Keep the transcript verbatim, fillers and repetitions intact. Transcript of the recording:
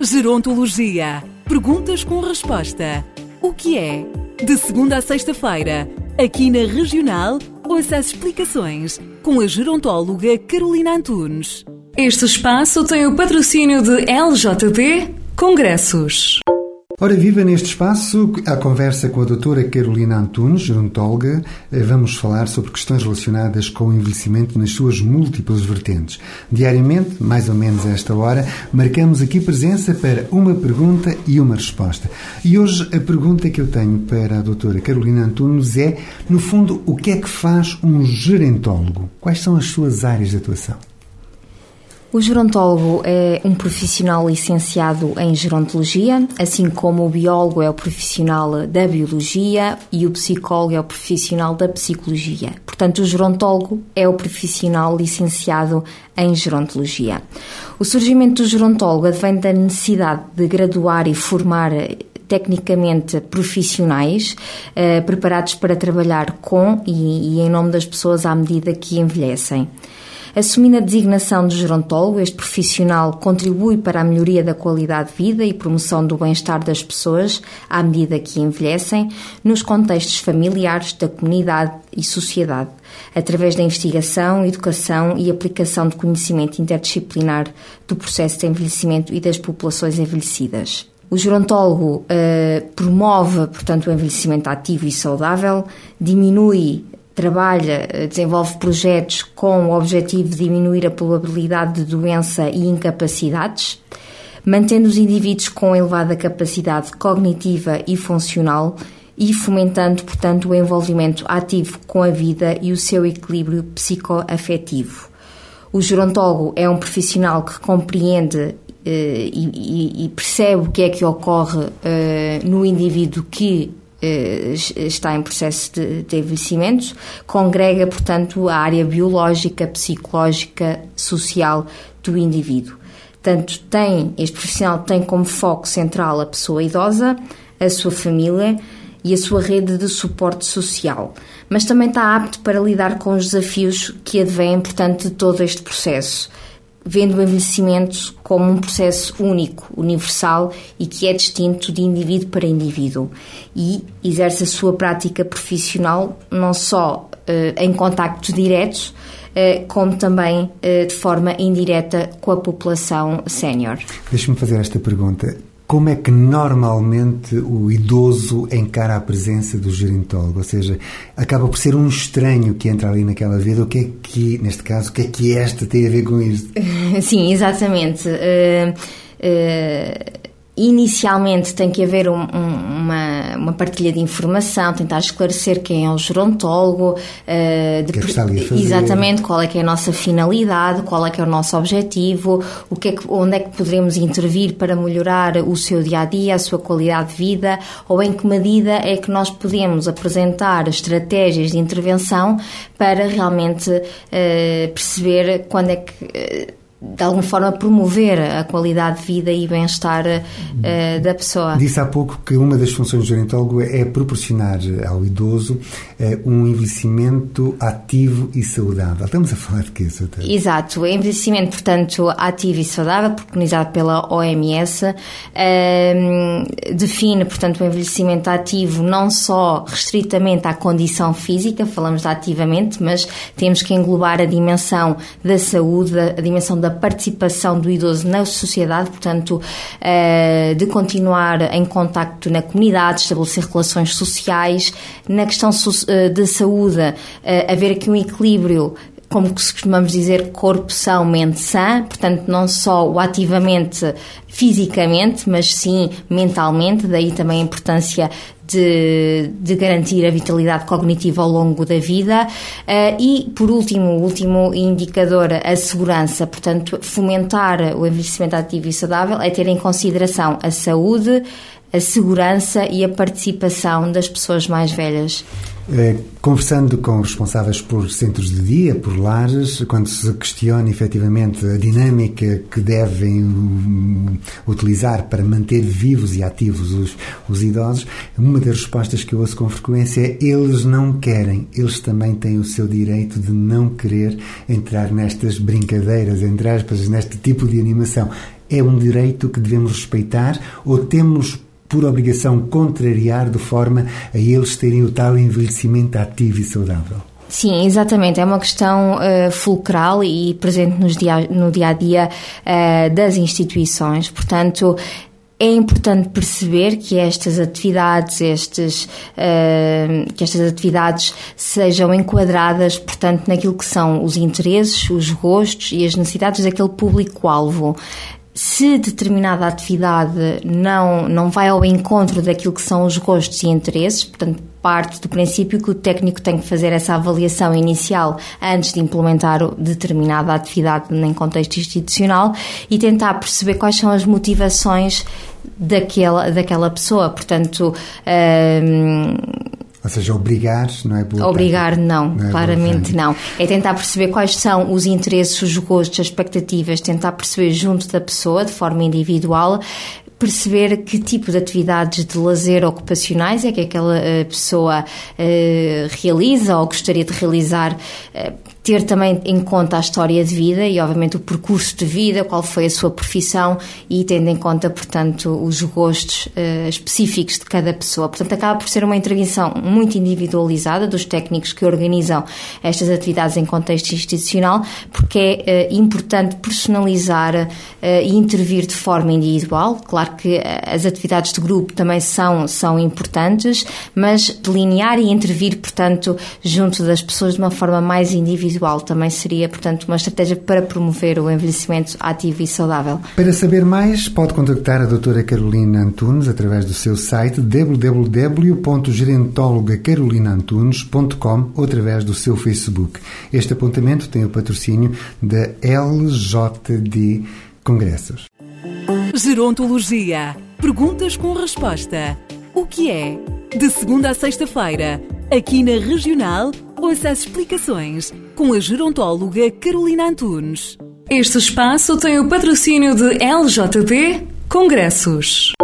Gerontologia. Perguntas com resposta. O que é? De segunda a sexta-feira, aqui na Regional, ouça as explicações com a gerontóloga Carolina Antunes. Este espaço tem o patrocínio de L J D Congressos. Ora, viva neste espaço, à conversa com a doutora Carolina Antunes, gerontóloga. Vamos falar sobre questões relacionadas com o envelhecimento nas suas múltiplas vertentes. Diariamente, mais ou menos a esta hora, marcamos aqui presença para uma pergunta e uma resposta. E hoje a pergunta que eu tenho para a doutora Carolina Antunes é, no fundo, o que é que faz um gerontólogo? Quais são as suas áreas de atuação? O gerontólogo é um profissional licenciado em gerontologia, assim como o biólogo é o profissional da biologia e o psicólogo é o profissional da psicologia. Portanto, o gerontólogo é o profissional licenciado em gerontologia. O surgimento do gerontólogo advém da necessidade de graduar e formar tecnicamente profissionais eh, preparados para trabalhar com e, e em nome das pessoas à medida que envelhecem. Assumindo a designação de gerontólogo, este profissional contribui para a melhoria da qualidade de vida e promoção do bem-estar das pessoas à medida que envelhecem, nos contextos familiares, da comunidade e sociedade, através da investigação, educação e aplicação de conhecimento interdisciplinar do processo de envelhecimento e das populações envelhecidas. O gerontólogo eh, promove, portanto, o envelhecimento ativo e saudável, diminui trabalha, desenvolve projetos com o objetivo de diminuir a probabilidade de doença e incapacidades, mantendo os indivíduos com elevada capacidade cognitiva e funcional e fomentando, portanto, o envolvimento ativo com a vida e o seu equilíbrio psicoafetivo. O gerontólogo é um profissional que compreende eh, e, e percebe o que é que ocorre eh, no indivíduo que está em processo de, de envelhecimento, congrega, portanto, a área biológica, psicológica, social do indivíduo. Portanto, tem, este profissional tem como foco central a pessoa idosa, a sua família e a sua rede de suporte social, mas também está apto para lidar com os desafios que advêm, portanto, de todo este processo, vendo o envelhecimento como um processo único, universal e que é distinto de indivíduo para indivíduo e exerce a sua prática profissional não só eh, em contactos diretos, eh, como também eh, de forma indireta com a população sénior. Deixe-me fazer esta pergunta. Como é que normalmente o idoso encara a presença do gerontólogo? Ou seja, acaba por ser um estranho que entra ali naquela vida. O que é que, neste caso, o que é que esta tem a ver com isto? Sim, exatamente. Uh, uh... Inicialmente tem que haver um, um, uma, uma partilha de informação, tentar esclarecer quem é o gerontólogo, uh, de, que é que está ali a fazer? Exatamente, qual é que é a nossa finalidade, qual é que é o nosso objetivo, o que é que, onde é que poderemos intervir para melhorar o seu dia-a-dia, a sua qualidade de vida, ou em que medida é que nós podemos apresentar estratégias de intervenção para realmente uh, perceber quando é que... Uh, de alguma forma promover a qualidade de vida e bem-estar uh, da pessoa. Disse há pouco que uma das funções do gerontólogo é proporcionar ao idoso uh, um envelhecimento ativo e saudável. Estamos a falar de quê, doutora? Exato, o envelhecimento, portanto, ativo e saudável, preconizado pela O M S, uh, define, portanto, o envelhecimento ativo não só restritamente à condição física, falamos de ativamente, mas temos que englobar a dimensão da saúde, a dimensão da participação do idoso na sociedade, portanto, de continuar em contacto na comunidade, estabelecer relações sociais. Na questão de saúde, haver aqui um equilíbrio, como costumamos dizer, corpo são, mente sã, portanto, não só o ativamente fisicamente, mas sim mentalmente, daí também a importância de, de garantir a vitalidade cognitiva ao longo da vida. Uh, e, por último, o último indicador, a segurança, portanto, fomentar o envelhecimento ativo e saudável é ter em consideração a saúde, a segurança e a participação das pessoas mais velhas. Conversando com responsáveis por centros de dia, por lares, quando se questiona efetivamente a dinâmica que devem um, utilizar para manter vivos e ativos os, os idosos, uma das respostas que eu ouço com frequência é: eles não querem, eles também têm o seu direito de não querer entrar nestas brincadeiras, entre aspas, neste tipo de animação. é um direito que devemos respeitar ou temos por obrigação contrariar de forma a eles terem o tal envelhecimento ativo e saudável? Sim, exatamente. É uma questão uh, fulcral e presente nos dia, no dia-a-dia uh, das instituições. Portanto, é importante perceber que estas atividades, estes, uh, que estas atividades sejam enquadradas, portanto, naquilo que são os interesses, os gostos e as necessidades daquele público-alvo. Se determinada atividade não, não vai ao encontro daquilo que são os gostos e interesses, portanto, parte do princípio que o técnico tem que fazer essa avaliação inicial antes de implementar determinada atividade em contexto institucional e tentar perceber quais são as motivações daquela, daquela pessoa. Portanto, hum, ou seja, obrigar não é boa Obrigar prática. não, não é claramente não. É tentar perceber quais são os interesses, os gostos, as expectativas, tentar perceber junto da pessoa, de forma individual, perceber que tipo de atividades de lazer ocupacionais é que aquela uh, pessoa uh, realiza ou gostaria de realizar, uh, ter também em conta a história de vida e, obviamente, o percurso de vida, qual foi a sua profissão e tendo em conta, portanto, os gostos uh, específicos de cada pessoa. Portanto, acaba por ser uma intervenção muito individualizada dos técnicos que organizam estas atividades em contexto institucional, porque é uh, importante personalizar uh, e intervir de forma individual. Claro que as atividades de grupo também são, são importantes, mas delinear e intervir, portanto, junto das pessoas de uma forma mais individual também seria, portanto, uma estratégia para promover o envelhecimento ativo e saudável. Para saber mais, pode contactar a doutora Carolina Antunes através do seu site w w w ponto gerontóloga carolina antunes ponto com ou através do seu Facebook. Este apontamento tem o patrocínio da L J D Congressos. Gerontologia. Perguntas com resposta. O que é? De segunda a sexta-feira, aqui na Regional, ouça as explicações com a gerontóloga Carolina Antunes. Este espaço tem o patrocínio de L J D Congressos.